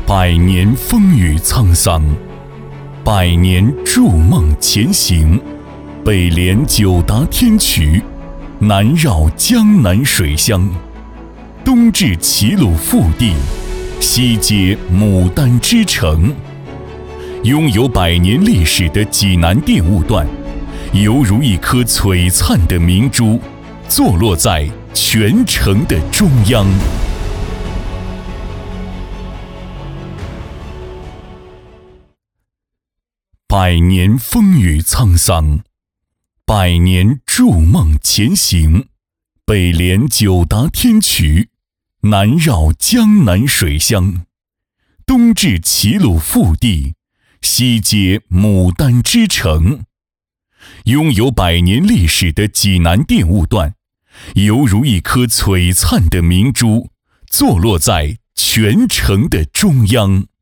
百年风雨沧桑，百年筑梦前行。北连九达天衢，南绕江南水乡，东至齐鲁腹地，西接牡丹之城。拥有百年历史的济南电务段，犹如一颗璀璨的明珠，坐落在全城的中央。百年风雨沧桑，百年筑梦前行。北连九达天衢，南绕江南水乡，东至齐鲁腹地，西接牡丹之城。拥有百年历史的济南电务段，犹如一颗璀璨的明珠，坐落在全城的中央。